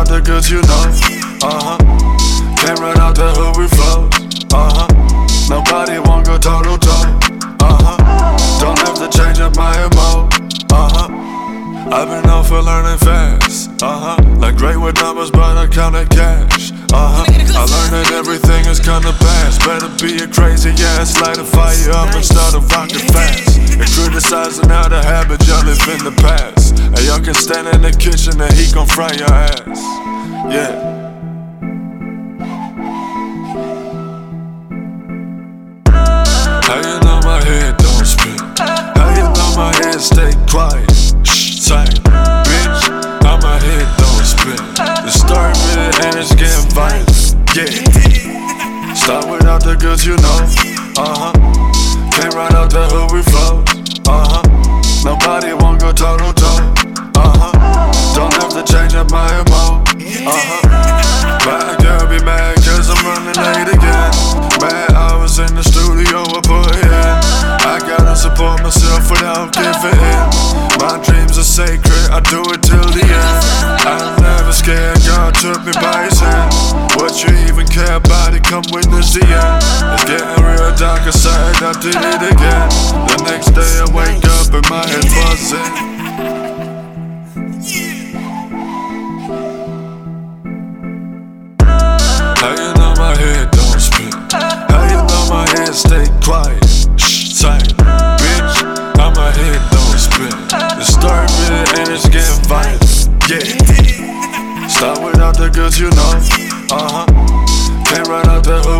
the goods, you know. Can't run out the hood, we flow. Nobody won't go toe to toe. Don't have to change up my MO. I've been known for learning fast. Like great with numbers, but I counted cash. I learned that everything is gonna pass. Better be a crazy ass, light a fire up and start a rocket fast. And criticizing how the habit y'all live in the past. And y'all can stand in the kitchen and he gon' fry your ass. Yeah. How you know my head don't spin? How you know my head stay quiet? Shh, tight, bitch. How my head don't spin? The story really and it's getting violent. Yeah. Start without the goods, you know. Can't run out the hood, we flow. Nobody won't go toe to toe. Don't have to change up my MO. Bad girl be mad cause I'm running late again. Mad hours in the studio, I put in. I gotta support myself without giving in. My dreams are sacred, I do it till the end. I'm never scared, God took me by his hand. What you even care about it, come witness the end. It's getting real dark inside, I did it again. The next day I wake up and my head buzzing. How you know my head don't spin? How you know my head stay quiet? Shh, tight, bitch. How my head don't spin? The story really and it's getting violent. Yeah. Start without the goods, you know. Can't run out the hood.